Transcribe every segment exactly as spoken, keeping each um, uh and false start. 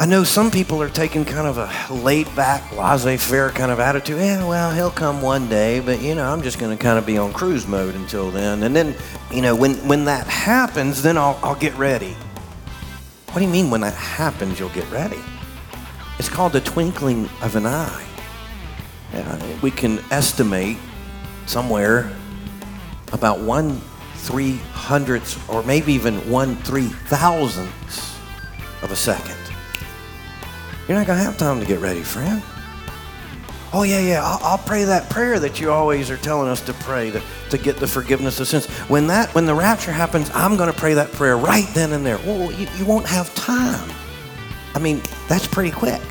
I know some people are taking kind of a laid-back, laissez-faire kind of attitude. Yeah, well, he'll come one day, but, you know, I'm just going to kind of be on cruise mode until then. And then, you know, when, when that happens, then I'll, I'll get ready. What do you mean when that happens, you'll get ready? It's called the twinkling of an eye. Yeah, we can estimate somewhere about one three hundredths or maybe even one three thousandths of a second. You're not going to have time to get ready, friend. Oh, yeah, yeah, I'll, I'll pray that prayer that you always are telling us to pray to, to get the forgiveness of sins. When that, when the rapture happens, I'm going to pray that prayer right then and there. Well, you, you won't have time. I mean, that's pretty quick.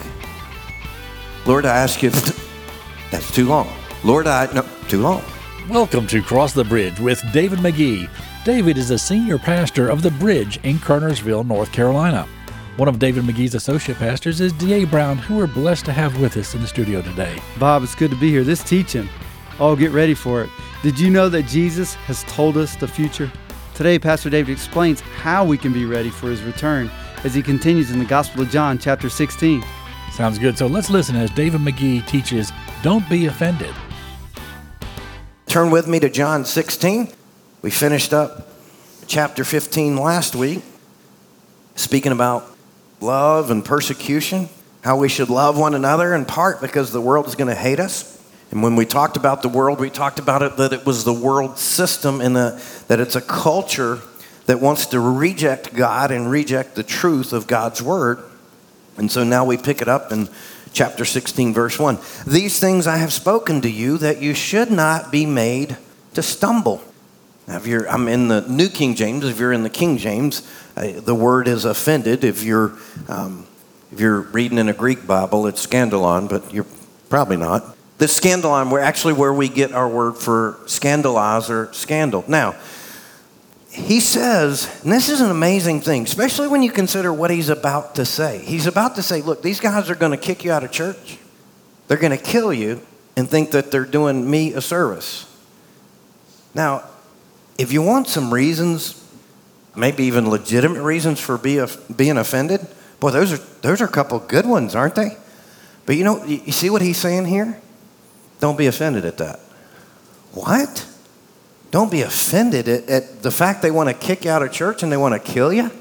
Lord, I ask you, that's too long. Lord, I, no, too long. Welcome to Cross the Bridge with David McGee. David is a senior pastor of The Bridge in Kernersville, North Carolina. One of David McGee's associate pastors is D A Brown, who we're blessed to have with us in the studio today. Bob, it's good to be here. This teaching, oh, get ready for it. Did you know that Jesus has told us the future? Today, Pastor David explains how we can be ready for his return as he continues in the Gospel of John, chapter sixteen. Sounds good. So let's listen as David McGee teaches, Don't Be Offended. Turn with me to John sixteen. We finished up chapter fifteen last week, speaking about love and persecution, how we should love one another, in part because the world is going to hate us. And when we talked about the world, we talked about it that it was the world system and the, that it's a culture that wants to reject God and reject the truth of God's word. And so now we pick it up in chapter sixteen, verse one. These things I have spoken to you that you should not be made to stumble. Now, if you're, I'm in the New King James. If you're in the King James, uh, the word is offended. If you're um, if you're reading in a Greek Bible, it's scandalon, but you're probably not. The scandalon, we're actually where we get our word for scandalize or scandal. Now, he says, and this is an amazing thing, especially when you consider what he's about to say. He's about to say, look, these guys are going to kick you out of church. They're going to kill you and think that they're doing me a service. Now, if you want some reasons, maybe even legitimate reasons for be, being offended, boy, those are those are a couple good ones, aren't they? But you know, you see what he's saying here? Don't be offended at that. What? Don't be offended at, at the fact they want to kick you out of church and they want to kill you?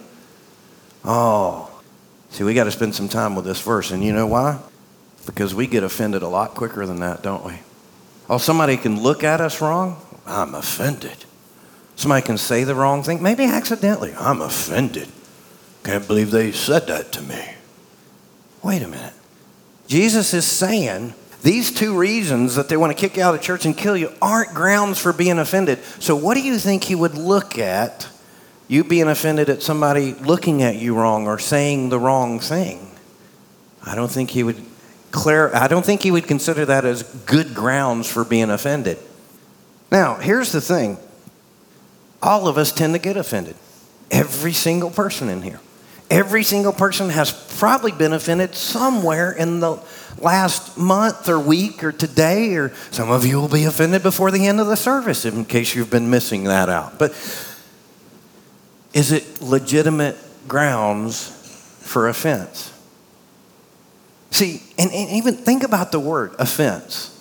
Oh, see, we got to spend some time with this verse, and you know why? Because we get offended a lot quicker than that, don't we? Oh, somebody can look at us wrong? I'm offended. Somebody can say the wrong thing, maybe accidentally. I'm offended. Can't believe they said that to me. Wait a minute. Jesus is saying these two reasons that they want to kick you out of church and kill you aren't grounds for being offended. So what do you think he would look at, you being offended at somebody looking at you wrong or saying the wrong thing? I don't think he would clear, I don't think he would consider that as good grounds for being offended. Now, here's the thing. All of us tend to get offended. Every single person in here. Every single person has probably been offended somewhere in the last month or week or today, or some of you will be offended before the end of the service in case you've been missing that out. But is it legitimate grounds for offense? See, and, and even think about the word offense.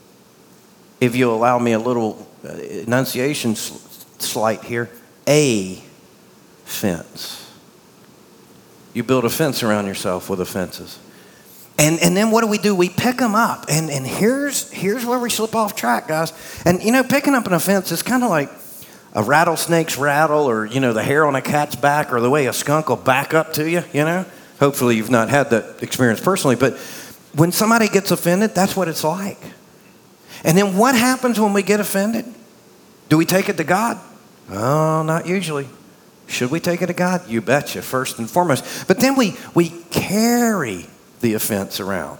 If you'll allow me a little uh, enunciation slight here, a fence. You build a fence around yourself with offenses. And and then what do we do? We pick them up. And, and here's, here's where we slip off track, guys. And, you know, picking up an offense is kind of like a rattlesnake's rattle, or, you know, the hair on a cat's back, or the way a skunk will back up to you, you know. Hopefully you've not had that experience personally. But when somebody gets offended, that's what it's like. And then what happens when we get offended? Do we take it to God? Oh, not usually. Should we take it to God? You betcha, first and foremost. But then we, we carry the offense around.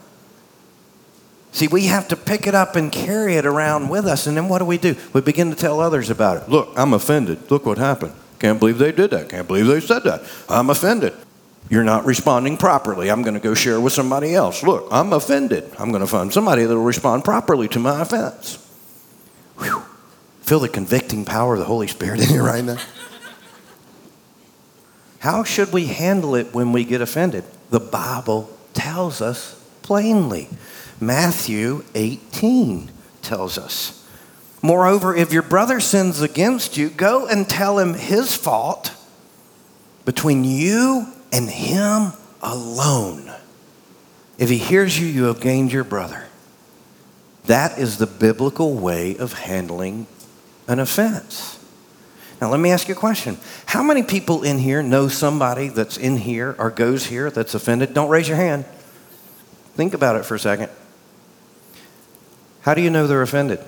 See, we have to pick it up and carry it around with us. And then what do we do? We begin to tell others about it. Look, I'm offended. Look what happened. Can't believe they did that. Can't believe they said that. I'm offended. You're not responding properly. I'm going to go share with somebody else. Look, I'm offended. I'm going to find somebody that will respond properly to my offense. Whew. Feel the convicting power of the Holy Spirit in here right now. How should we handle it when we get offended? The Bible tells us plainly. Matthew eighteen tells us. Moreover, if your brother sins against you, go and tell him his fault between you and him alone. If he hears you, you have gained your brother. That is the biblical way of handling an offense. Now, let me ask you a question. How many people in here know somebody that's in here or goes here that's offended? Don't raise your hand. Think about it for a second. How do you know they're offended?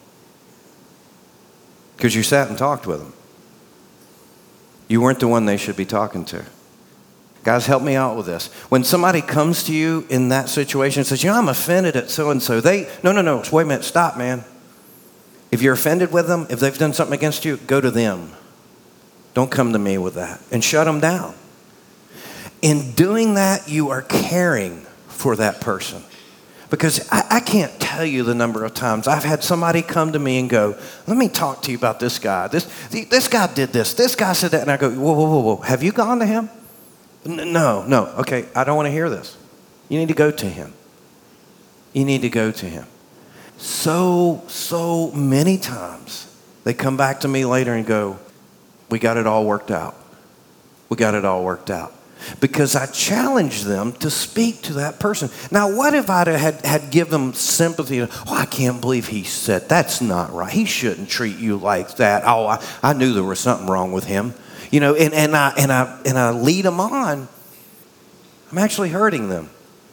Because you sat and talked with them. You weren't the one they should be talking to. Guys, help me out with this. When somebody comes to you in that situation and says, you know, I'm offended at so-and-so. They, no, no, no, wait a minute, stop, man. If you're offended with them, if they've done something against you, go to them. Don't come to me with that. And shut them down. In doing that, you are caring for that person. Because I, I can't tell you the number of times I've had somebody come to me and go, let me talk to you about this guy. This, this guy did this. This guy said that. And I go, whoa, whoa, whoa, whoa. Have you gone to him? No, no. Okay, I don't want to hear this. You need to go to him. You need to go to him. So, so many times they come back to me later and go, we got it all worked out. We got it all worked out. Because I challenged them to speak to that person. Now, what if I had, had given them sympathy? Oh, I can't believe he said, that's not right. He shouldn't treat you like that. Oh, I, I knew there was something wrong with him. You know, and, and, I, and, I, and I lead them on. I'm actually hurting them.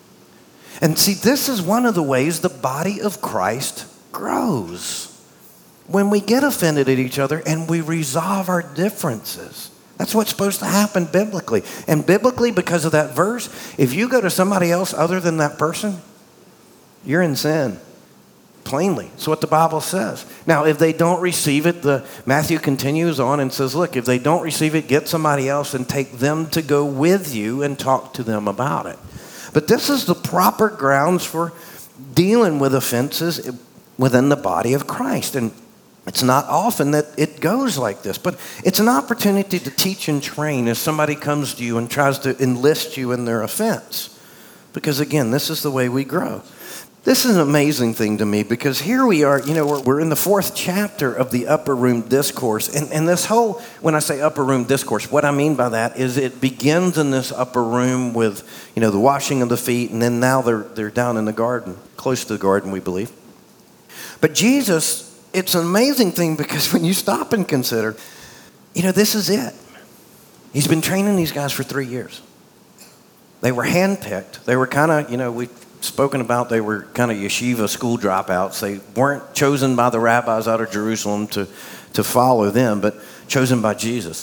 And see, this is one of the ways the body of Christ grows. When we get offended at each other and we resolve our differences. That's what's supposed to happen biblically. And biblically, because of that verse, if you go to somebody else other than that person, you're in sin. Plainly. It's what the Bible says. Now, if they don't receive it, the Matthew continues on and says, look, if they don't receive it, get somebody else and take them to go with you and talk to them about it. But this is the proper grounds for dealing with offenses within the body of Christ. And it's not often that it goes like this, but it's an opportunity to teach and train as somebody comes to you and tries to enlist you in their offense. Because again, this is the way we grow. This is an amazing thing to me because here we are, you know, we're, we're in the fourth chapter of the Upper Room Discourse. And, and this whole, when I say Upper Room Discourse, what I mean by that is it begins in this upper room with, you know, the washing of the feet. And then now they're, they're down in the garden, close to the garden, we believe. But Jesus, it's an amazing thing because when you stop and consider, you know, this is it. He's been training these guys for three years. They were handpicked. They were kind of, you know, we've spoken about they were kind of yeshiva school dropouts. They weren't chosen by the rabbis out of Jerusalem to, to follow them, but chosen by Jesus.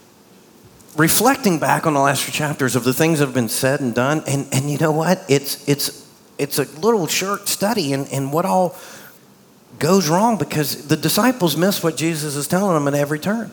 Reflecting back on the last few chapters of the things that have been said and done, and, and you know what? It's, it's, it's a little short study in, in what all goes wrong because the disciples miss what Jesus is telling them at every turn.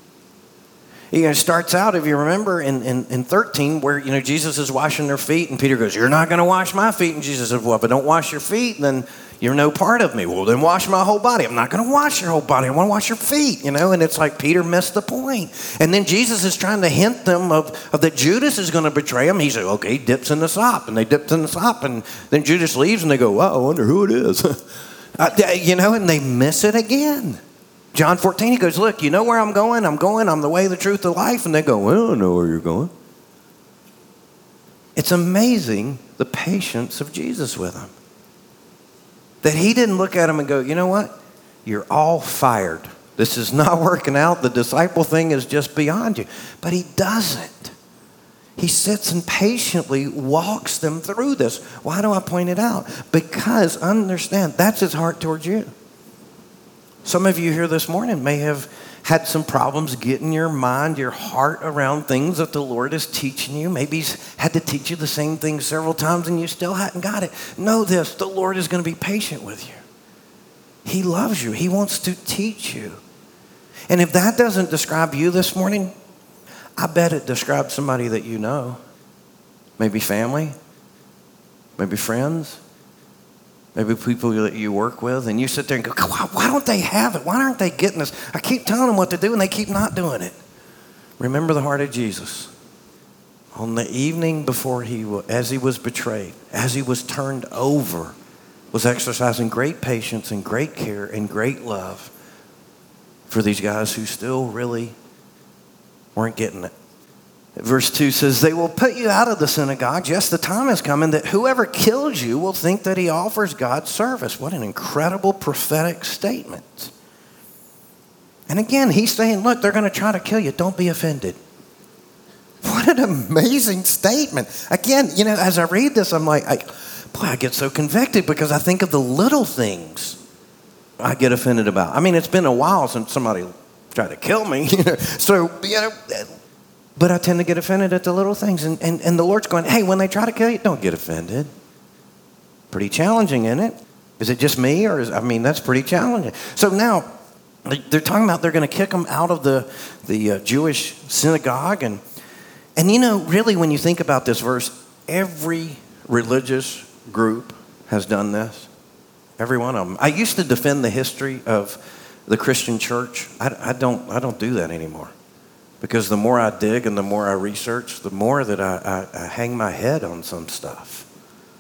You know, it starts out, if you remember, in, in, in thirteen, where, you know, Jesus is washing their feet, and Peter goes, you're not going to wash my feet. And Jesus says, well, if I don't wash your feet, then you're no part of me. Well, then wash my whole body. I'm not going to wash your whole body. I want to wash your feet, you know. And it's like Peter missed the point. And then Jesus is trying to hint them of, of that Judas is going to betray him. He said, okay, he dips in the sop. And they dipped in the sop. And then Judas leaves, and they go, well, I wonder who it is. uh, you know, and they miss it again. John fourteen, he goes, look, you know where I'm going? I'm going. I'm the way, the truth, the life. And they go, well, I don't know where you're going. It's amazing the patience of Jesus with them. That he didn't look at them and go, you know what? You're all fired. This is not working out. The disciple thing is just beyond you. But he doesn't. He sits and patiently walks them through this. Why do I point it out? Because, understand, that's his heart towards you. Some of you here this morning may have had some problems getting your mind, your heart around things that the Lord is teaching you. Maybe he's had to teach you the same thing several times and you still hadn't got it. Know this, the Lord is going to be patient with you. He loves you. He wants to teach you. And if that doesn't describe you this morning, I bet it describes somebody that you know. Maybe family, maybe friends. Maybe people that you work with, and you sit there and go, why don't they have it? Why aren't they getting this? I keep telling them what to do, and they keep not doing it. Remember the heart of Jesus. on the evening before he, as he was betrayed, as he was turned over, was exercising great patience and great care and great love for these guys who still really weren't getting it. Verse two says, they will put you out of the synagogue. Yes, the time is coming that whoever kills you will think that he offers God service. What an incredible prophetic statement. And again, he's saying, look, they're going to try to kill you. Don't be offended. What an amazing statement. Again, you know, as I read this, I'm like, I, boy, I get so convicted because I think of the little things I get offended about. I mean, it's been a while since somebody tried to kill me. You know? So, you know, but I tend to get offended at the little things. And, and, and the Lord's going, hey, when they try to kill you, don't get offended. Pretty challenging, isn't it? Is it just me? Or is, I mean, that's pretty challenging. So now, they're talking about they're going to kick them out of the, the uh, Jewish synagogue. And, and, you know, really, when you think about this verse, every religious group has done this. Every one of them. I used to defend the history of the Christian church. I, I don't I don't do that anymore. Because the more I dig and the more I research, the more that I, I, I hang my head on some stuff.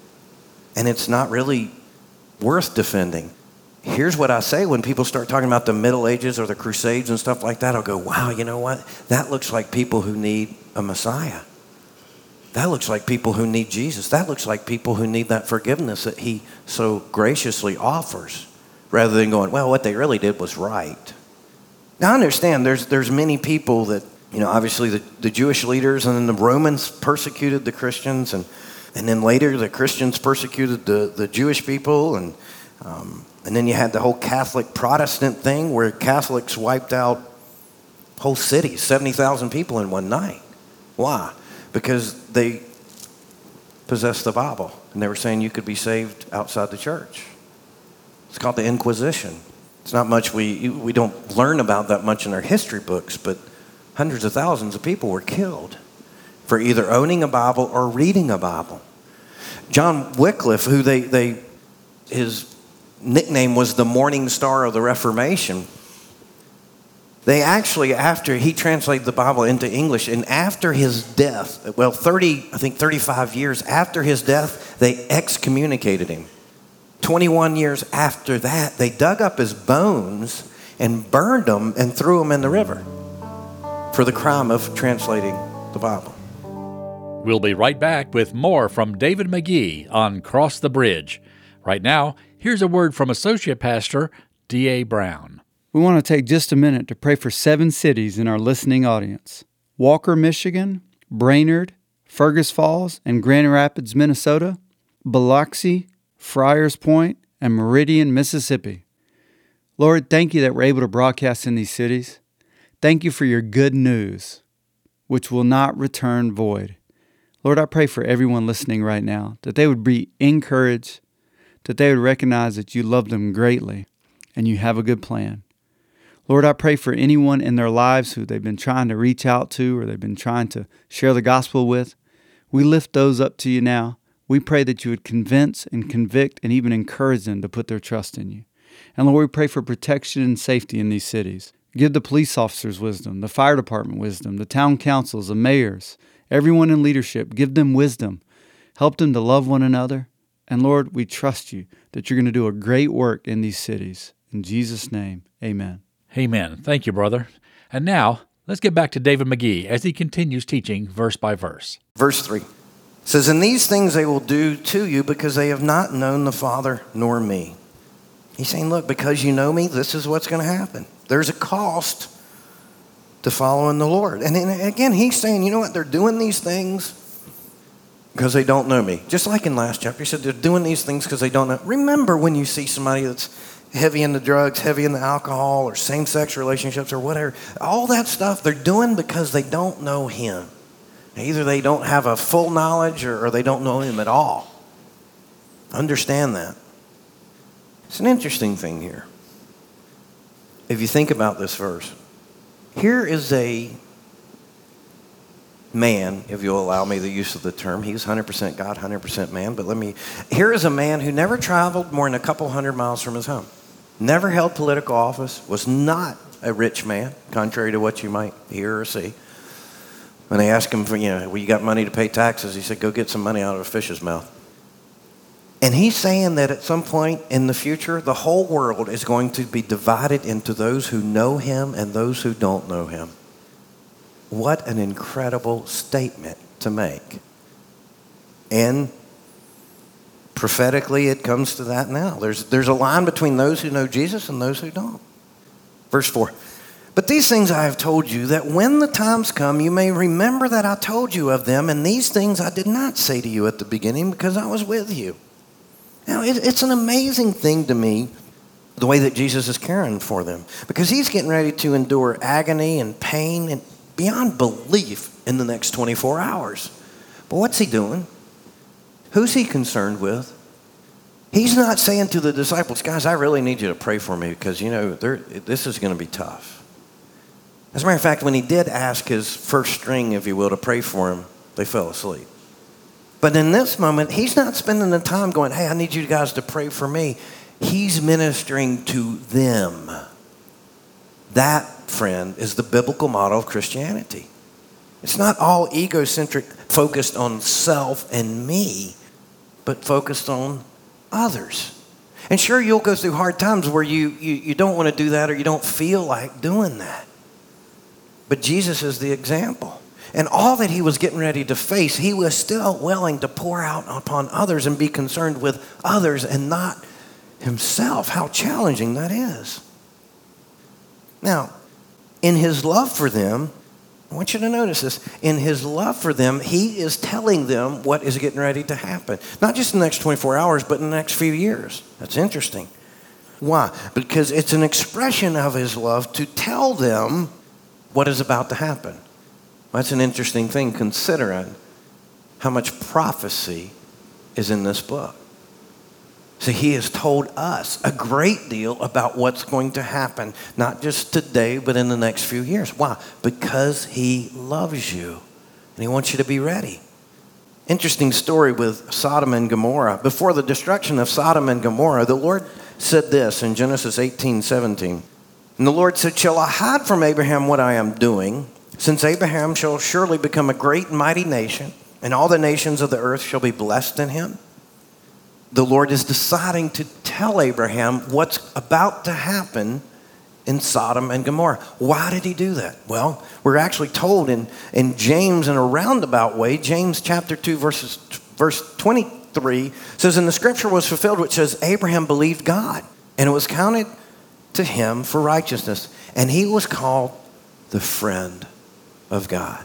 And it's not really worth defending. Here's what I say when people start talking about the Middle Ages or the Crusades and stuff like that. I'll go, wow, you know what? That looks like people who need a Messiah. That looks like people who need Jesus. That looks like people who need that forgiveness that he so graciously offers, rather than going, well, what they really did was right. Now, I understand there's there's many people that, you know, obviously the, the Jewish leaders and then the Romans persecuted the Christians, and, and then later the Christians persecuted the, the Jewish people, and um, and then you had the whole Catholic Protestant thing where Catholics wiped out whole cities, seventy thousand people in one night. Why? Because they possessed the Bible, and they were saying you could be saved outside the church. It's called the Inquisition. It's not much we we don't learn about that much in our history books, but hundreds of thousands of people were killed for either owning a Bible or reading a Bible. John Wycliffe, who they, they his nickname was the Morning Star of the Reformation, they actually, after he translated the Bible into English, and after his death, well, thirty, I think thirty-five years after his death, they excommunicated him. twenty-one years after that, they dug up his bones and burned them and threw them in the river for the crime of translating the Bible. We'll be right back with more from David McGee on Cross the Bridge. Right now, here's a word from Associate Pastor D A Brown. We want to take just a minute to pray for seven cities in our listening audience: Walker, Michigan; Brainerd; Fergus Falls and Grand Rapids, Minnesota; Biloxi; Friars Point, and Meridian, Mississippi. Lord, thank you that we're able to broadcast in these cities. Thank you for your good news, which will not return void. Lord, I pray for everyone listening right now, that they would be encouraged, that they would recognize that you love them greatly and you have a good plan. Lord, I pray for anyone in their lives who they've been trying to reach out to or they've been trying to share the gospel with. We lift those up to you now. We pray that you would convince and convict and even encourage them to put their trust in you. And Lord, we pray for protection and safety in these cities. Give the police officers wisdom, the fire department wisdom, the town councils, the mayors, everyone in leadership. Give them wisdom. Help them to love one another. And Lord, we trust you that you're going to do a great work in these cities. In Jesus' name, amen. Amen. Thank you, brother. And now, let's get back to David McGee as he continues teaching verse by verse. Verse three says, "And these things they will do to you because they have not known the Father nor me." He's saying, look, because you know me, this is what's going to happen. There's a cost to following the Lord. And then again, he's saying, you know what? They're doing these things because they don't know me. Just like in last chapter, he said they're doing these things because they don't know. Remember when you see somebody that's heavy into drugs, heavy into alcohol, or same-sex relationships, or whatever, all that stuff they're doing because they don't know him. Either they don't have a full knowledge or, or they don't know him at all. Understand that. It's an interesting thing here. If you think about this verse, here is a man, if you'll allow me the use of the term. He was one hundred percent God, one hundred percent man. But let me, here is a man who never traveled more than a couple hundred miles from his home. Never held political office, was not a rich man, contrary to what you might hear or see. When they asked him for, you know, well, you got money to pay taxes, he said, go get some money out of a fish's mouth. And he's saying that at some point in the future, the whole world is going to be divided into those who know him and those who don't know him. What an incredible statement to make. And prophetically, it comes to that now. There's, there's a line between those who know Jesus and those who don't. Verse four. But these things I have told you, that when the times come, you may remember that I told you of them, and these things I did not say to you at the beginning because I was with you. Now, it, it's an amazing thing to me, the way that Jesus is caring for them, because he's getting ready to endure agony and pain and beyond belief in the next twenty-four hours. But what's he doing? Who's he concerned with? He's not saying to the disciples, guys, I really need you to pray for me because, you know, this is going to be tough. As a matter of fact, when he did ask his first string, if you will, to pray for him, they fell asleep. But in this moment, he's not spending the time going, hey, I need you guys to pray for me. He's ministering to them. That, friend, is the biblical model of Christianity. It's not all egocentric, focused on self and me, but focused on others. And sure, you'll go through hard times where you, you, you don't want to do that or you don't feel like doing that. But Jesus is the example. And all that he was getting ready to face, he was still willing to pour out upon others and be concerned with others and not himself. How challenging that is. Now, in his love for them, I want you to notice this. In his love for them, he is telling them what is getting ready to happen. Not just in the next twenty-four hours, but in the next few years. That's interesting. Why? Because it's an expression of his love to tell them what is about to happen. Well, that's an interesting thing considering how much prophecy is in this book. So he has told us a great deal about what's going to happen, not just today, but in the next few years. Why? Because he loves you and he wants you to be ready. Interesting story with Sodom and Gomorrah. Before the destruction of Sodom and Gomorrah, the Lord said this in Genesis eighteen seventeen. And the Lord said, shall I hide from Abraham what I am doing? Since Abraham shall surely become a great and mighty nation, and all the nations of the earth shall be blessed in him. The Lord is deciding to tell Abraham what's about to happen in Sodom and Gomorrah. Why did he do that? Well, we're actually told in, in James in a roundabout way, James chapter two, verses, verse twenty-three, says, and the scripture was fulfilled, which says, Abraham believed God, and it was counted to him for righteousness. And he was called the friend of God.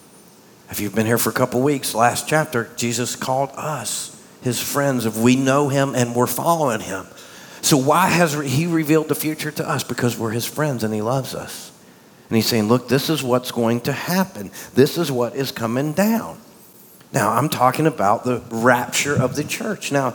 If you've been here for a couple weeks, last chapter, Jesus called us his friends if we know him and we're following him. So why has he revealed the future to us? Because we're his friends and he loves us. And he's saying, look, this is what's going to happen. This is what is coming down. Now, I'm talking about the rapture of the church. Now,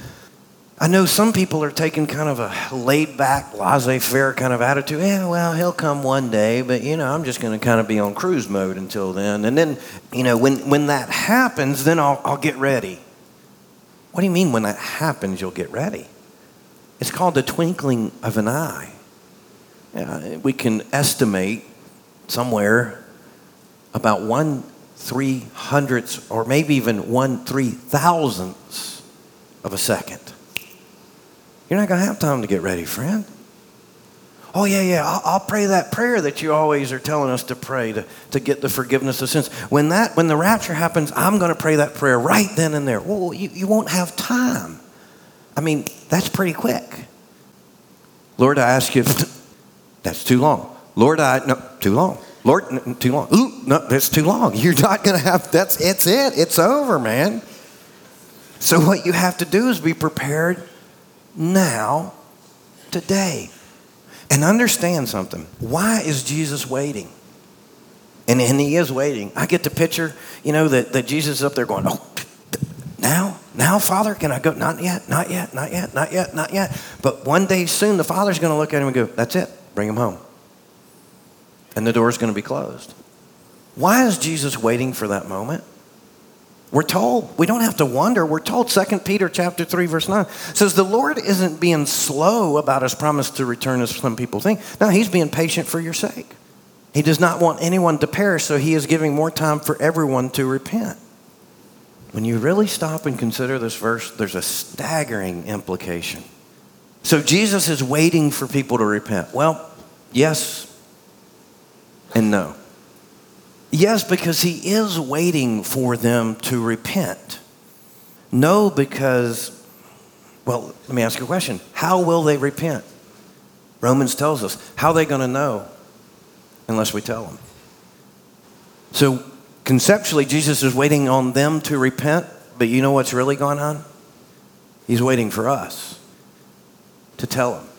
I know some people are taking kind of a laid-back, laissez-faire kind of attitude. Yeah, well, he'll come one day, but, you know, I'm just going to kind of be on cruise mode until then. And then, you know, when, when that happens, then I'll, I'll get ready. What do you mean when that happens, you'll get ready? It's called the twinkling of an eye. Yeah, we can estimate somewhere about one three hundredths or maybe even one three thousandths of a second. You're not going to have time to get ready, friend. Oh, yeah, yeah, I'll, I'll pray that prayer that you always are telling us to pray to, to get the forgiveness of sins. When that, when the rapture happens, I'm going to pray that prayer right then and there. Well, you, you won't have time. I mean, that's pretty quick. Lord, I ask you, that's too long. Lord, I, no, too long. Lord, no, too long. Ooh, no, that's too long. You're not going to have, that's, it's it. It's over, man. So what you have to do is be prepared now, today. And understand something. Why is Jesus waiting? And, and he is waiting. I get the picture, you know, that, that Jesus is up there going, oh, now? Now, Father, can I go? Not yet, not yet, not yet, not yet, not yet. But one day soon, the Father's going to look at him and go, that's it. Bring him home. And the door's going to be closed. Why is Jesus waiting for that moment? We're told. We don't have to wonder. We're told. Second Peter chapter three, verse nine says the Lord isn't being slow about his promise to return as some people think. No, he's being patient for your sake. He does not want anyone to perish, so he is giving more time for everyone to repent. When you really stop and consider this verse, there's a staggering implication. So Jesus is waiting for people to repent. Well, yes and no. Yes, because he is waiting for them to repent. No, because, well, let me ask you a question. How will they repent? Romans tells us. How are they going to know unless we tell them? So conceptually, Jesus is waiting on them to repent, but you know what's really going on? He's waiting for us to tell them.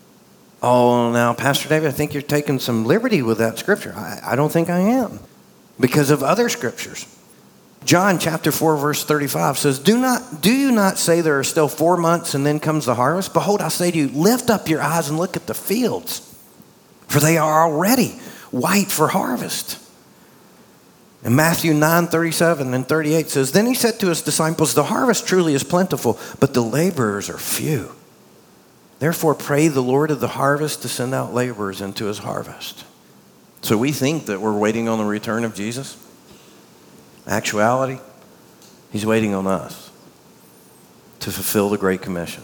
Oh, now, Pastor David, I think you're taking some liberty with that scripture. I, I don't think I am, because of other scriptures. John chapter four, verse thirty-five says, Do not, do you not say there are still four months and then comes the harvest? Behold, I say to you, lift up your eyes and look at the fields, for they are already white for harvest. And Matthew nine, thirty-seven and thirty-eight says, Then he said to his disciples, The harvest truly is plentiful, but the laborers are few. Therefore, pray the Lord of the harvest to send out laborers into his harvest. So we think that we're waiting on the return of Jesus. Actuality, he's waiting on us to fulfill the Great Commission.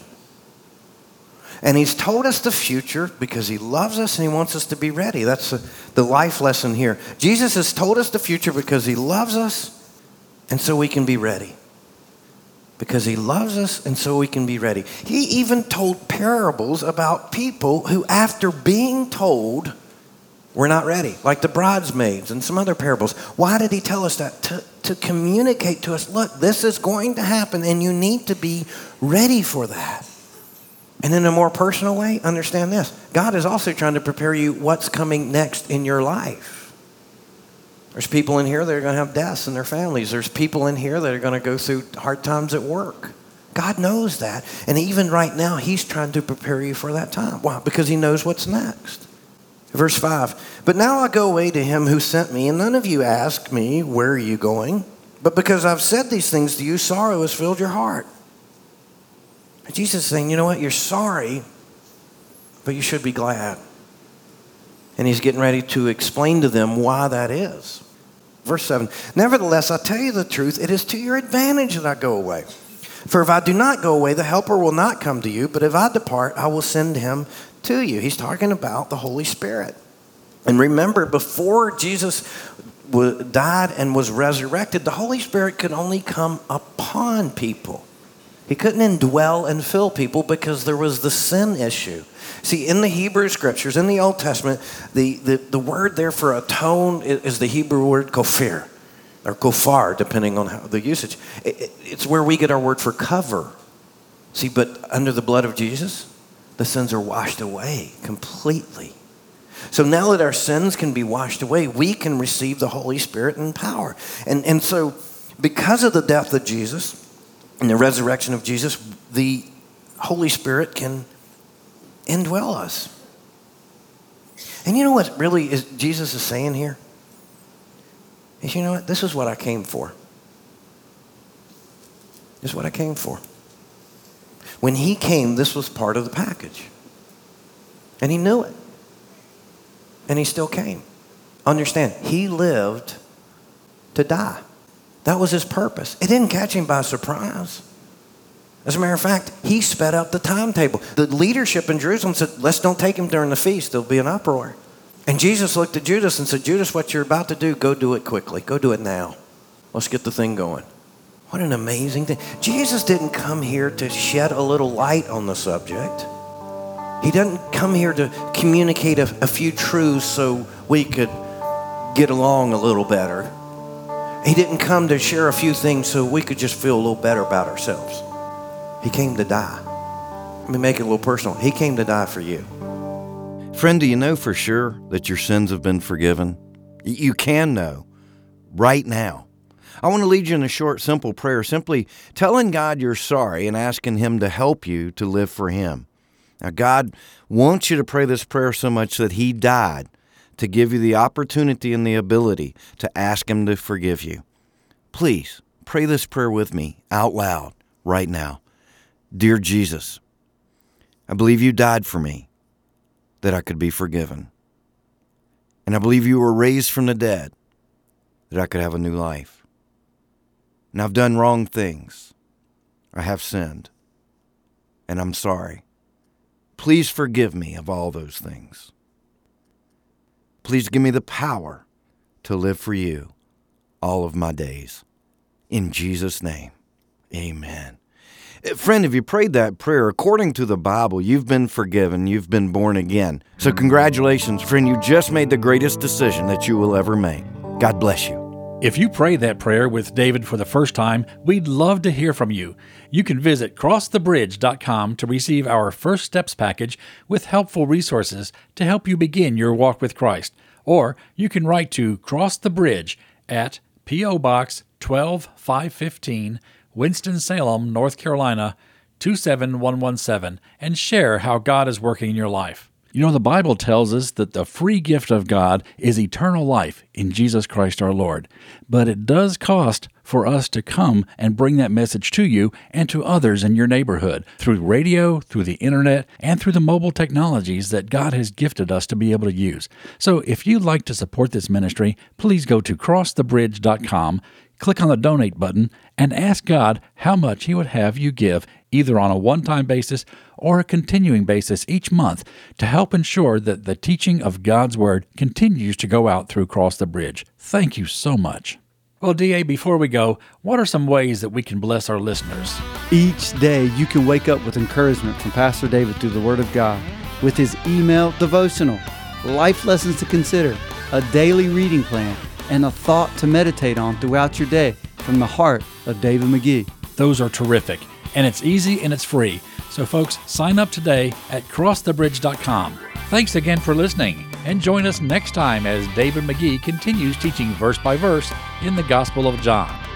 And he's told us the future because he loves us and he wants us to be ready. That's the life lesson here. Jesus has told us the future because he loves us and so we can be ready. Because he loves us and so we can be ready. He even told parables about people who, after being told, were not ready, like the bridesmaids and some other parables. Why did he tell us that? To, to communicate to us, look, this is going to happen and you need to be ready for that. And in a more personal way, understand this. God is also trying to prepare you what's coming next in your life. There's people in here that are going to have deaths in their families. There's people in here that are going to go through hard times at work. God knows that. And even right now, he's trying to prepare you for that time. Why? Because he knows what's next. Verse five, But now I go away to him who sent me, and none of you ask me, where are you going? But because I've said these things to you, sorrow has filled your heart. And Jesus is saying, you know what? You're sorry, but you should be glad. And he's getting ready to explain to them why that is. Verse seven, Nevertheless, I tell you the truth, it is to your advantage that I go away. For if I do not go away, the Helper will not come to you, but if I depart, I will send him to you. He's talking about the Holy Spirit. And remember, before Jesus died and was resurrected, the Holy Spirit could only come upon people. He couldn't indwell and fill people because there was the sin issue. See, in the Hebrew scriptures, in the Old Testament, the, the, the word there for atone is the Hebrew word kofir, or kofar, depending on how the usage. It, it, it's where we get our word for cover. See, but under the blood of Jesus, the sins are washed away completely. So now that our sins can be washed away, we can receive the Holy Spirit in power. And, and so because of the death of Jesus and the resurrection of Jesus, the Holy Spirit can indwell us. And you know what really is Jesus is saying here? Is you know what? This is what I came for. This is what I came for. When he came, this was part of the package. And he knew it. And he still came. Understand, he lived to die. That was his purpose. It didn't catch him by surprise. As a matter of fact, he sped up the timetable. The leadership in Jerusalem said, let's don't take him during the feast. There'll be an uproar. And Jesus looked at Judas and said, Judas, what you're about to do, go do it quickly. Go do it now. Let's get the thing going. What an amazing thing. Jesus didn't come here to shed a little light on the subject. He doesn't come here to communicate a, a few truths so we could get along a little better. He didn't come to share a few things so we could just feel a little better about ourselves. He came to die. Let me make it a little personal. He came to die for you. Friend, do you know for sure that your sins have been forgiven? You can know right now. I want to lead you in a short, simple prayer, simply telling God you're sorry and asking him to help you to live for him. Now, God wants you to pray this prayer so much that he died to give you the opportunity and the ability to ask him to forgive you. Please pray this prayer with me out loud right now. Dear Jesus, I believe you died for me that I could be forgiven. And I believe you were raised from the dead that I could have a new life. And I've done wrong things. I have sinned. And I'm sorry. Please forgive me of all those things. Please give me the power to live for you all of my days. In Jesus' name, amen. Friend, if you prayed that prayer, according to the Bible, you've been forgiven, you've been born again. So congratulations, friend, you just made the greatest decision that you will ever make. God bless you. If you prayed that prayer with David for the first time, we'd love to hear from you. You can visit cross the bridge dot com to receive our First Steps package with helpful resources to help you begin your walk with Christ. Or you can write to Cross the Bridge at P O. Box twelve five fifteen, Winston-Salem, North Carolina, two seven one one seven, and share how God is working in your life. You know, the Bible tells us that the free gift of God is eternal life in Jesus Christ our Lord. But it does cost for us to come and bring that message to you and to others in your neighborhood through radio, through the internet, and through the mobile technologies that God has gifted us to be able to use. So if you'd like to support this ministry, please go to cross the bridge dot com, click on the donate button, and ask God how much He would have you give, either on a one-time basis or a continuing basis each month, to help ensure that the teaching of God's Word continues to go out through Cross the Bridge. Thank you so much. Well, D A, before we go, what are some ways that we can bless our listeners? Each day you can wake up with encouragement from Pastor David through the Word of God with his email devotional, life lessons to consider, a daily reading plan, and a thought to meditate on throughout your day from the heart of David McGee. Those are terrific, and it's easy and it's free. So folks, sign up today at cross the bridge dot com. Thanks again for listening, and join us next time as David McGee continues teaching verse by verse in the Gospel of John.